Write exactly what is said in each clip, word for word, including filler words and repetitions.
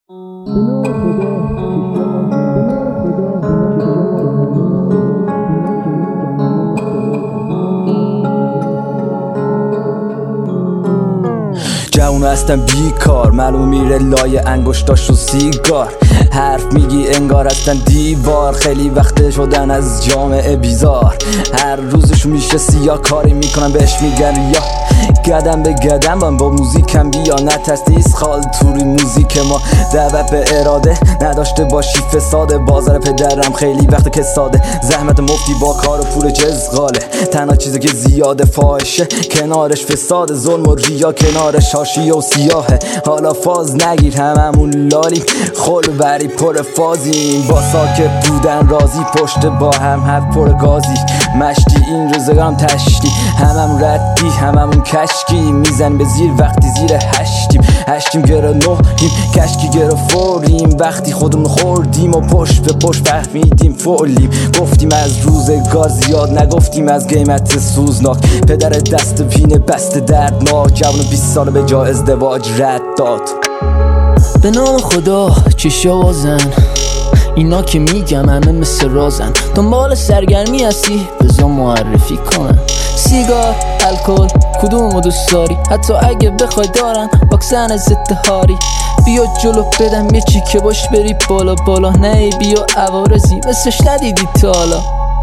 جوون هستم بیکار، معلوم میره لای انگشتاش و سیگار. حرف میگی انگار هستن دیوار، خیلی وقت شدن از جامعه بیزار. هر روزش میشه سیاه، کاری میکنم بهش میگن یا قدم به قدم من با موزیکم بیا. نترس نیست خال توری موزیک ما، دعوت به اراده نداشته باشی فساد. بازار پدرم خیلی وقت که ساده، زحمت مفتی با کار و پول جزغاله. تنها چیزی که زیاده فاحشه، کنارش فساد، ظلم و ریا کنارش حاشیه و سیاهه. حالا فاز نگیر هممون لالیم، خل بری پر فازیم. با ساکت بودن راضی، پشت با هم حرف پر گازی. مشتی این روزگارم تشتی، همم ردی هممون کشکی. میزن به زیر وقتی زیر هشتیم، هشتیم گره نهیم کشکی گره فوریم. وقتی خودمون خوردیم و پشت به پشت فهمیدیم فولیم. گفتیم از روزگار زیاد نگفتیم از قیمت سوزناک. پدر دست پینه بست دردناک، جوان بیست ساله به جا ازدواج رد داد. به نام خدا چشا وازن، اینا که میگم همه مثل رازن. دنبال سرگرمی هستی بذار معرفی کنن. سیگار، الکل، کدومو دوست داری؟ حتی اگه بخوای دارن واکسن ضد هاری. بیا جلو بدم یه چی که باش بری بالا بالا. نه بیا عوارضی مثلش ندیدی تا حالا.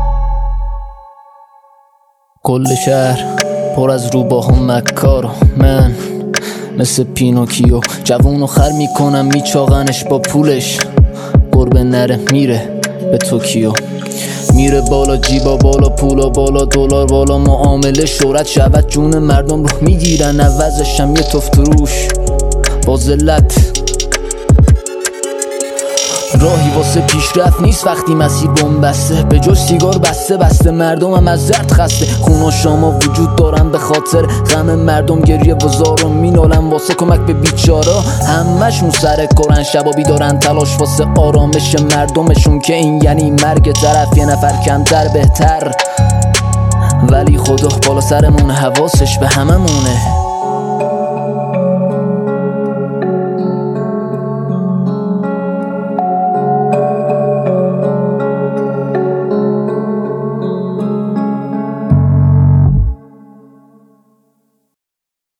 کل شهر پر از روباه و مکار، من مثل پینوکیو جوونو خر میکنم میچاقنش با پولش. گربه نره میره به توکیو، میره بالا جیبا بالا پولا بالا دلار بالا. معامله شهرت شود جون مردم رو میگیرن، عوضشم یه تفت روش با ذلت. راهی واسه پیشرفت نیست وقتی مسیر بنبسته، به جز سیگار بسته بسته. مردمم از زرد خسته، خونا شاما وجود دارن به خاطر غم مردم. گریه و زار و مینالن واسه کمک به بیچارا. همشون سر کارن شبا بیدارن، تلاش واسه آرامش مردمشون، که این یعنی مرگ طرف. یه نفر کمتر بهتر، ولی خدا بالا سرمون حواسش به هممونه.